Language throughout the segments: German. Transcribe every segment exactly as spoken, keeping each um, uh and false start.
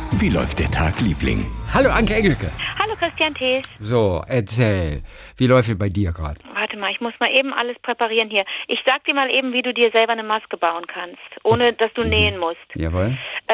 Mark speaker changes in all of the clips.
Speaker 1: Wie läuft der Tag, Liebling?
Speaker 2: Hallo Anke Engelke.
Speaker 3: Hallo Christian Thees.
Speaker 2: So, erzähl. Wie läuft es bei dir gerade?
Speaker 3: Warte mal, ich muss mal eben alles präparieren hier. Ich sag dir mal eben, wie du dir selber eine Maske bauen kannst, ohne okay. dass du mhm. nähen musst.
Speaker 2: Jawohl.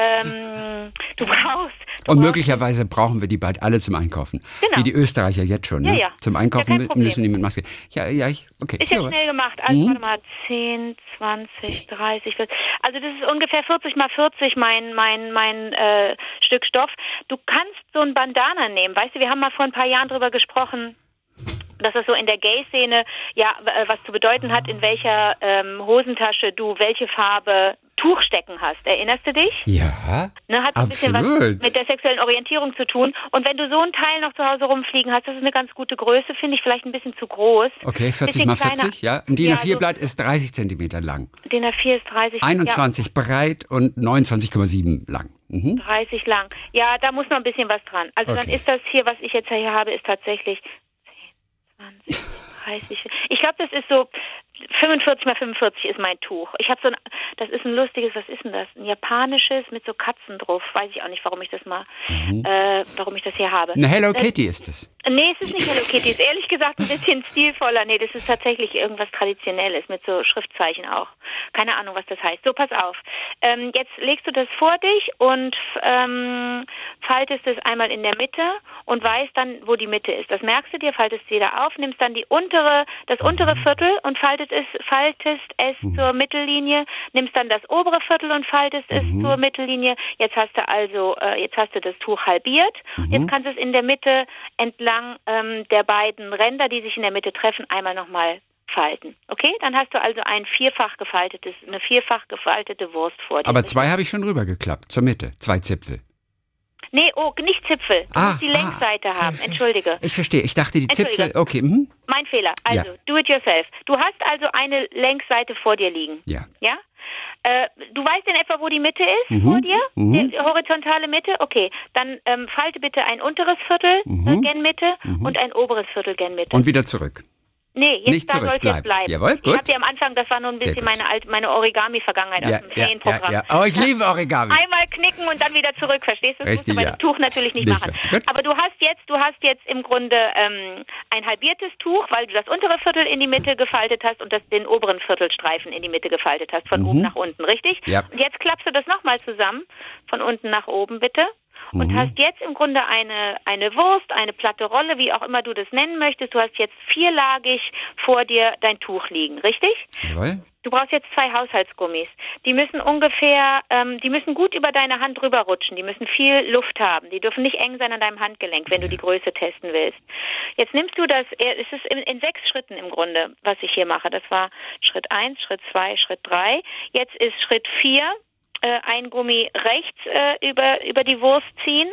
Speaker 3: Ähm, du brauchst... Du
Speaker 2: Und
Speaker 3: brauchst
Speaker 2: möglicherweise brauchen wir die bald alle zum Einkaufen.
Speaker 3: Genau.
Speaker 2: Wie die Österreicher jetzt schon, ne?
Speaker 3: Ja, ja.
Speaker 2: Zum Einkaufen
Speaker 3: ja,
Speaker 2: müssen die mit Maske. Ja, ja, ich, okay.
Speaker 3: Ist ja
Speaker 2: ja,
Speaker 3: schnell gemacht. Also
Speaker 2: mhm.
Speaker 3: warte mal, zehn, zwanzig, dreißig, vierzig. Also das ist ungefähr vierzig mal vierzig mein, mein, mein äh, Stück Stoff. Du kannst so ein Bandana nehmen. Weißt du, wir haben mal vor ein paar Jahren drüber gesprochen, dass es so in der Gay-Szene ja was zu bedeuten hat, in welcher ähm, Hosentasche du welche Farbe Tuch stecken hast. Erinnerst du dich?
Speaker 2: Ja,
Speaker 3: ne, hat ein bisschen
Speaker 2: absolut.
Speaker 3: was mit der sexuellen Orientierung zu tun. Und wenn du so ein Teil noch zu Hause rumfliegen hast, das ist eine ganz gute Größe, finde ich vielleicht ein bisschen zu groß.
Speaker 2: Okay, vierzig mal vierzig, ja. Ein D I N A vier Blatt ist dreißig Zentimeter lang.
Speaker 3: D I N A vier ist dreißig.
Speaker 2: einundzwanzig ja. breit und neunundzwanzig Komma sieben lang. Mhm.
Speaker 3: dreißig lang. Ja, da muss noch ein bisschen was dran. Also okay. Dann ist das hier, was ich jetzt hier habe, ist tatsächlich zwanzig, dreißig. Ich glaube, das ist so fünfundvierzig mal fünfundvierzig ist mein Tuch. Ich habe so ein, das ist ein lustiges, was ist denn das? Ein japanisches mit so Katzen drauf. Weiß ich auch nicht, warum ich das mal, mhm. äh, warum ich das hier habe.
Speaker 2: Eine Hello Kitty das, ist es.
Speaker 3: Nee, es ist nicht Hello Kitty. Es ist ehrlich gesagt ein bisschen stilvoller. Nee, das ist tatsächlich irgendwas Traditionelles mit so Schriftzeichen auch. Keine Ahnung, was das heißt. So, pass auf. Ähm, jetzt legst du das vor dich und ähm, faltest es einmal in der Mitte und weißt dann, wo die Mitte ist. Das merkst du dir, faltest es wieder auf, nimmst dann die untere, das untere Viertel und faltest es, faltest es mhm. zur Mittellinie, nimmst dann das obere Viertel und faltest es mhm. zur Mittellinie. Jetzt hast du also, äh, jetzt hast du das Tuch halbiert. Mhm. Jetzt kannst du es in der Mitte entlang ähm, der beiden Ränder, die sich in der Mitte treffen, einmal nochmal falten. Okay? Dann hast du also ein vierfach gefaltetes, eine vierfach gefaltete Wurst vor dir.
Speaker 2: Aber zwei habe ich schon rübergeklappt, zur Mitte. Zwei Zipfel.
Speaker 3: Nee, oh, nicht Zipfel. Du
Speaker 2: ah,
Speaker 3: musst die Längsseite
Speaker 2: ah,
Speaker 3: haben. Entschuldige.
Speaker 2: Ich verstehe. Ich dachte, die Zipfel... Okay. Mhm.
Speaker 3: Mein Fehler. Also, ja. do it yourself. Du hast also eine Längsseite vor dir liegen.
Speaker 2: Ja.
Speaker 3: Ja? Äh, du weißt in etwa, wo die Mitte ist
Speaker 2: mhm.
Speaker 3: vor dir?
Speaker 2: Mhm.
Speaker 3: Die horizontale Mitte? Okay. Dann ähm, falte bitte ein unteres Viertel mhm. äh, gen Mitte mhm. und ein oberes Viertel gen Mitte.
Speaker 2: Und wieder zurück.
Speaker 3: Nee, jetzt
Speaker 2: Nicht
Speaker 3: da
Speaker 2: zurück,
Speaker 3: soll es jetzt bleiben.
Speaker 2: Jawohl, gut.
Speaker 3: Ich hatte am Anfang, das war nur ein bisschen meine, alte, meine Origami-Vergangenheit
Speaker 2: ja,
Speaker 3: aus dem
Speaker 2: ja,
Speaker 3: Ferienprogramm.
Speaker 2: Ja, ja. Oh, ich liebe Origami.
Speaker 3: Einmal knicken und dann wieder zurück, verstehst du? Das
Speaker 2: Richtig,
Speaker 3: musst du bei
Speaker 2: ja.
Speaker 3: dem Tuch natürlich nicht, nicht machen.
Speaker 2: Gut.
Speaker 3: Aber du hast jetzt, du hast jetzt im Grunde ähm, ein halbiertes Tuch, weil du das untere Viertel in die Mitte gefaltet hast und das, den oberen Viertelstreifen in die Mitte gefaltet hast, von mhm. oben nach unten, richtig?
Speaker 2: Ja.
Speaker 3: Und jetzt klappst du das nochmal zusammen, von unten nach oben bitte. Und mhm. hast jetzt im Grunde eine, eine Wurst, eine platte Rolle, wie auch immer du das nennen möchtest. Du hast jetzt vierlagig vor dir dein Tuch liegen, richtig?
Speaker 2: Jawohl.
Speaker 3: Du brauchst jetzt zwei Haushaltsgummis. Die müssen ungefähr, ähm, die müssen gut über deine Hand rüberrutschen. Die müssen viel Luft haben. Die dürfen nicht eng sein an deinem Handgelenk, wenn ja. du die Größe testen willst. Jetzt nimmst du das, es ist in, in sechs Schritten im Grunde, was ich hier mache. Das war Schritt eins, Schritt zwei, Schritt drei. Jetzt ist Schritt vier. Ein Gummi rechts äh, über, über die Wurst ziehen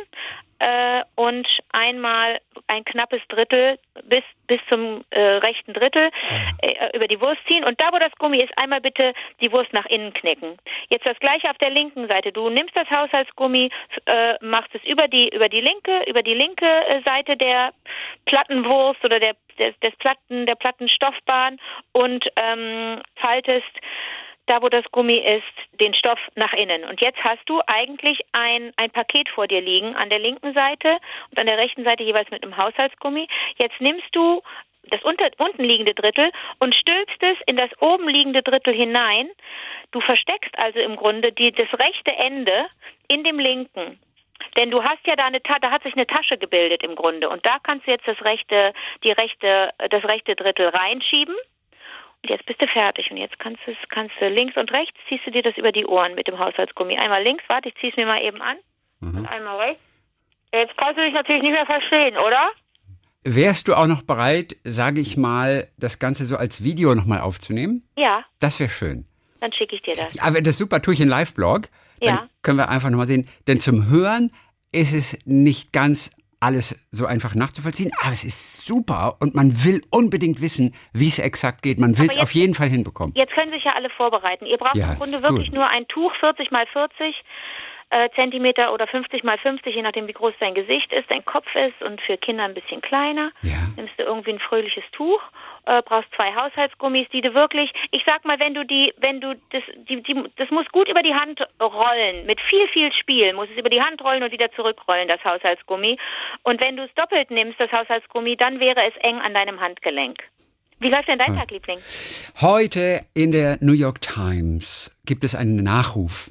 Speaker 3: äh, und einmal ein knappes Drittel bis, bis zum äh, rechten Drittel äh, über die Wurst ziehen. Und da, wo das Gummi ist, einmal bitte die Wurst nach innen knicken. Jetzt das gleiche auf der linken Seite. Du nimmst das Haushaltsgummi, äh, machst es über die, über die linke, über die linke äh, Seite der Plattenwurst oder der, des, des Platten, der Plattenstoffbahn und ähm, faltest da, wo das Gummi ist, den Stoff nach innen. Und jetzt hast du eigentlich ein, ein Paket vor dir liegen, an der linken Seite und an der rechten Seite jeweils mit einem Haushaltsgummi. Jetzt nimmst du das unter, unten liegende Drittel und stülpst es in das oben liegende Drittel hinein. Du versteckst also im Grunde die, das rechte Ende in dem linken. Denn du hast ja da eine Ta- da hat sich eine Tasche gebildet im Grunde. Und da kannst du jetzt das rechte, die rechte, das rechte Drittel reinschieben. Jetzt bist du fertig und jetzt kannst du, kannst du links und rechts, ziehst du dir das über die Ohren mit dem Haushaltsgummi. Einmal links, warte, ich zieh's mir mal eben an. Mhm. Und einmal rechts. Jetzt kannst du dich natürlich nicht mehr verstehen, oder?
Speaker 2: Wärst du auch noch bereit, sage ich mal, das Ganze so als Video nochmal aufzunehmen?
Speaker 3: Ja.
Speaker 2: Das wäre schön.
Speaker 3: Dann schicke ich dir das.
Speaker 2: Ja, aber das ist super, tue ich in Live-Blog. Dann
Speaker 3: ja.
Speaker 2: können wir einfach nochmal sehen. Denn zum Hören ist es nicht ganz alles so einfach nachzuvollziehen, aber es ist super und man will unbedingt wissen, wie es exakt geht. Man will es auf jeden Fall hinbekommen.
Speaker 3: Jetzt können sich ja alle vorbereiten. Ihr braucht
Speaker 2: ja,
Speaker 3: im Grunde wirklich
Speaker 2: gut.
Speaker 3: nur ein Tuch, vierzig mal vierzig, äh, Zentimeter oder fünfzig mal fünfzig, je nachdem wie groß dein Gesicht ist, dein Kopf ist und für Kinder ein bisschen kleiner.
Speaker 2: Ja.
Speaker 3: Nimmst du irgendwie ein fröhliches Tuch, äh, brauchst zwei Haushaltsgummis, die du wirklich, ich sag mal, wenn du die, wenn du das, die, die, das muss gut über die Hand rollen, mit viel, viel Spiel, muss es über die Hand rollen und wieder zurückrollen, das Haushaltsgummi. Und wenn du es doppelt nimmst, das Haushaltsgummi, dann wäre es eng an deinem Handgelenk. Wie läuft denn dein Tag, Liebling?
Speaker 2: Heute in der New York Times gibt es einen Nachruf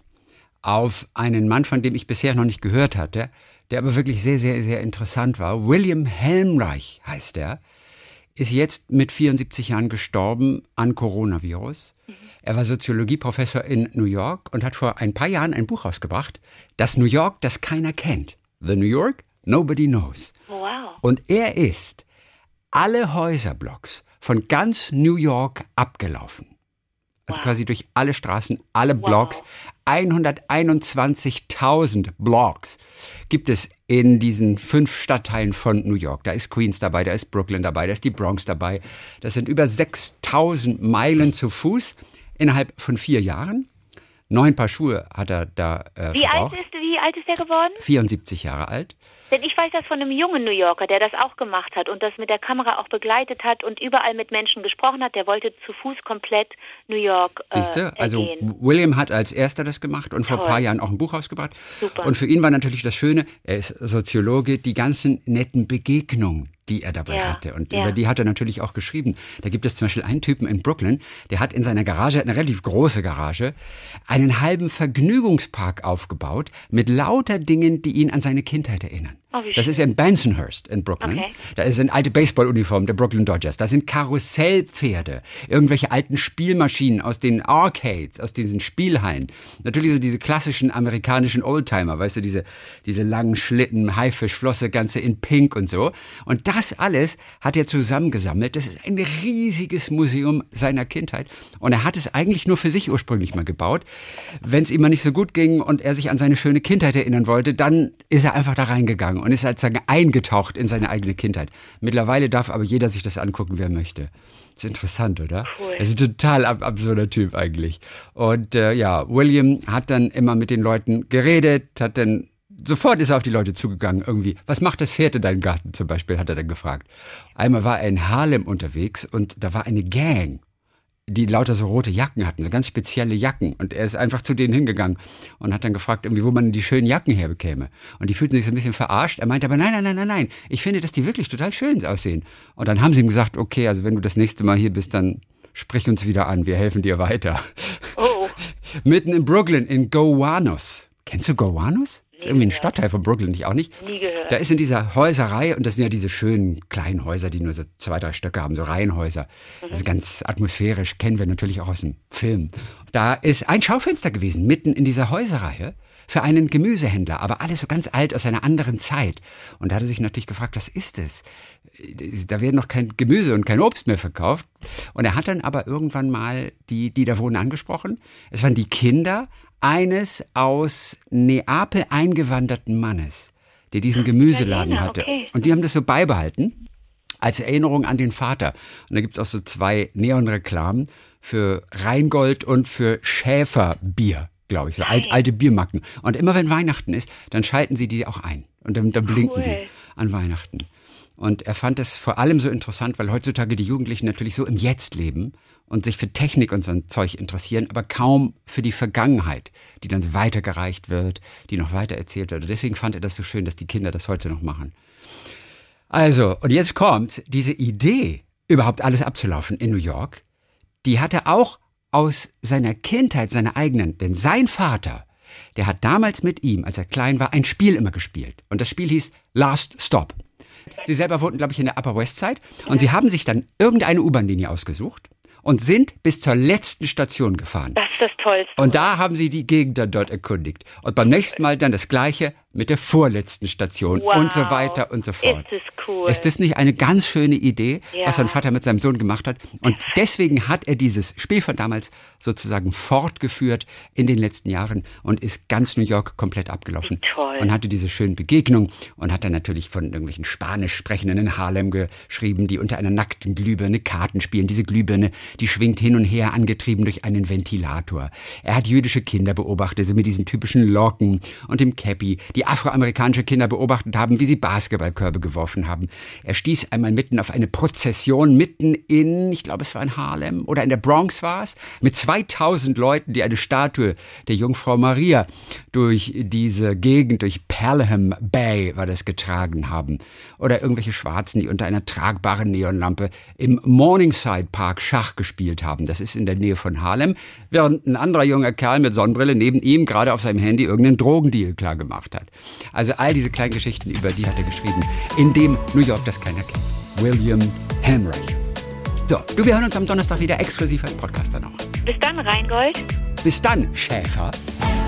Speaker 2: auf einen Mann, von dem ich bisher noch nicht gehört hatte, der aber wirklich sehr, sehr, sehr interessant war. William Helmreich heißt er, ist jetzt mit vierundsiebzig Jahren gestorben an Coronavirus. Mhm. Er war Soziologieprofessor in New York und hat vor ein paar Jahren ein Buch rausgebracht, das New York, das keiner kennt. The New York Nobody Knows.
Speaker 3: Wow.
Speaker 2: Und er ist alle Häuserblocks von ganz New York abgelaufen. Also wow. quasi durch alle Straßen, alle Blocks. Wow. hunderteinundzwanzigtausend Blocks gibt es in diesen fünf Stadtteilen von New York. Da ist Queens dabei, da ist Brooklyn dabei, da ist die Bronx dabei. Das sind über sechstausend Meilen zu Fuß innerhalb von vier Jahren. Neun Paar Schuhe hat er da äh,
Speaker 3: wie
Speaker 2: verbraucht.
Speaker 3: alt ist, wie alt ist er geworden?
Speaker 2: vierundsiebzig Jahre alt.
Speaker 3: Denn ich weiß das von einem jungen New Yorker, der das auch gemacht hat und das mit der Kamera auch begleitet hat und überall mit Menschen gesprochen hat. Der wollte zu Fuß komplett New York äh,
Speaker 2: Siehst du, also
Speaker 3: ergehen.
Speaker 2: William hat als erster das gemacht und vor
Speaker 3: Toll.
Speaker 2: ein paar Jahren auch ein Buch rausgebracht.
Speaker 3: Super.
Speaker 2: Und für ihn war natürlich das Schöne, er ist Soziologe, die ganzen netten Begegnungen, die er dabei
Speaker 3: ja.
Speaker 2: hatte. Und
Speaker 3: ja.
Speaker 2: über die hat er natürlich auch geschrieben. Da gibt es zum Beispiel einen Typen in Brooklyn, der hat in seiner Garage, eine relativ große Garage, einen halben Vergnügungspark aufgebaut mit lauter Dingen, die ihn an seine Kindheit erinnern.
Speaker 3: Oh,
Speaker 2: das ist in Bensonhurst in Brooklyn.
Speaker 3: Okay.
Speaker 2: Da sind alte Baseballuniformen der Brooklyn Dodgers. Da sind Karussellpferde, irgendwelche alten Spielmaschinen aus den Arcades, aus diesen Spielhallen. Natürlich so diese klassischen amerikanischen Oldtimer, weißt du, diese, diese langen Schlitten, Haifischflosse, ganze in Pink und so. Und das alles hat er zusammengesammelt. Das ist ein riesiges Museum seiner Kindheit. Und er hat es eigentlich nur für sich ursprünglich mal gebaut. Wenn es ihm mal nicht so gut ging und er sich an seine schöne Kindheit erinnern wollte, dann ist er einfach da reingegangen und ist sozusagen eingetaucht in seine eigene Kindheit. Mittlerweile darf aber jeder sich das angucken, wer möchte. Das ist interessant, oder?
Speaker 3: Cool.
Speaker 2: Er ist ein total ab absurder Typ eigentlich. Und äh, ja, William hat dann immer mit den Leuten geredet, hat dann sofort ist er auf die Leute zugegangen irgendwie. Was macht das Pferd in deinem Garten zum Beispiel, hat er dann gefragt. Einmal war er in Harlem unterwegs und da war eine Gang, die lauter so rote Jacken hatten, so ganz spezielle Jacken. Und er ist einfach zu denen hingegangen und hat dann gefragt, irgendwie, wo man die schönen Jacken herbekäme. Und die fühlten sich so ein bisschen verarscht. Er meinte aber, nein, nein, nein, nein, nein, ich finde, dass die wirklich total schön aussehen. Und dann haben sie ihm gesagt, okay, also wenn du das nächste Mal hier bist, dann sprich uns wieder an, wir helfen dir weiter.
Speaker 3: Oh.
Speaker 2: Mitten in Brooklyn, in Gowanus. Kennst du Gowanus? Das ist irgendwie ein Stadtteil von Brooklyn, ich auch nicht.
Speaker 3: Nie gehört.
Speaker 2: Da ist in dieser Häuserreihe, und das sind ja diese schönen kleinen Häuser, die nur so zwei, drei Stöcke haben, so Reihenhäuser. Mhm. Das ist ganz atmosphärisch, kennen wir natürlich auch aus dem Film. Da ist ein Schaufenster gewesen, mitten in dieser Häuserreihe, für einen Gemüsehändler, aber alles so ganz alt aus einer anderen Zeit. Und da hat er sich natürlich gefragt, was ist das? Da werden noch kein Gemüse und kein Obst mehr verkauft. Und er hat dann aber irgendwann mal die, die da wohnen, angesprochen. Es waren die Kinder eines aus Neapel eingewanderten Mannes, der diesen Gemüseladen hatte.
Speaker 3: Okay.
Speaker 2: Und die haben das so beibehalten, als Erinnerung an den Vater. Und da gibt es auch so zwei Neonreklamen für Rheingold und für Schäferbier, glaube ich, so alt, alte Biermarken. Und immer wenn Weihnachten ist, dann schalten sie die auch ein. Und dann, dann blinken
Speaker 3: cool.
Speaker 2: die an Weihnachten. Und er fand es vor allem so interessant, weil heutzutage die Jugendlichen natürlich so im Jetzt leben und sich für Technik und so ein Zeug interessieren, aber kaum für die Vergangenheit, die dann so weitergereicht wird, die noch weiter erzählt wird. Und deswegen fand er das so schön, dass die Kinder das heute noch machen. Also, und jetzt kommt diese Idee, überhaupt alles abzulaufen in New York, die hat er auch aus seiner Kindheit, seiner eigenen. Denn sein Vater, der hat damals mit ihm, als er klein war, ein Spiel immer gespielt. Und das Spiel hieß Last Stop. Sie selber wohnten, glaube ich, in der Upper West Side. Und sie haben sich dann irgendeine U-Bahn-Linie ausgesucht und sind bis zur letzten Station gefahren.
Speaker 3: Das ist das Tollste.
Speaker 2: Und da haben sie die Gegend dann dort erkundigt. Und beim nächsten Mal dann das Gleiche, mit der vorletzten Station
Speaker 3: wow.
Speaker 2: und so weiter und so fort.
Speaker 3: Ist das cool.
Speaker 2: Ist das nicht eine ganz schöne Idee,
Speaker 3: ja.
Speaker 2: was sein Vater mit seinem Sohn gemacht hat? Und deswegen hat er dieses Spiel von damals sozusagen fortgeführt in den letzten Jahren und ist ganz New York komplett abgelaufen.
Speaker 3: Toll.
Speaker 2: Und hatte diese schönen Begegnungen und hat dann natürlich von irgendwelchen Spanisch Sprechenden in Harlem geschrieben, die unter einer nackten Glühbirne Karten spielen. Diese Glühbirne, die schwingt hin und her, angetrieben durch einen Ventilator. Er hat jüdische Kinder beobachtet, so mit diesen typischen Locken und dem Käppi, die afroamerikanische Kinder beobachtet haben, wie sie Basketballkörbe geworfen haben. Er stieß einmal mitten auf eine Prozession, mitten in, ich glaube, es war in Harlem oder in der Bronx war es, mit zweitausend Leuten, die eine Statue der Jungfrau Maria durch diese Gegend, durch Pelham Bay war das, getragen haben. Oder irgendwelche Schwarzen, die unter einer tragbaren Neonlampe im Morningside Park Schach gespielt haben. Das ist in der Nähe von Harlem, während ein anderer junger Kerl mit Sonnenbrille neben ihm gerade auf seinem Handy irgendeinen Drogendeal klar gemacht hat. Also all diese kleinen Geschichten, über die hat er geschrieben, in dem New York das keiner kennt. William Henreich. So, du, wir hören uns am Donnerstag wieder exklusiv als Podcast dann auch.
Speaker 3: Bis dann, Rheingold.
Speaker 2: Bis dann, Schäfer.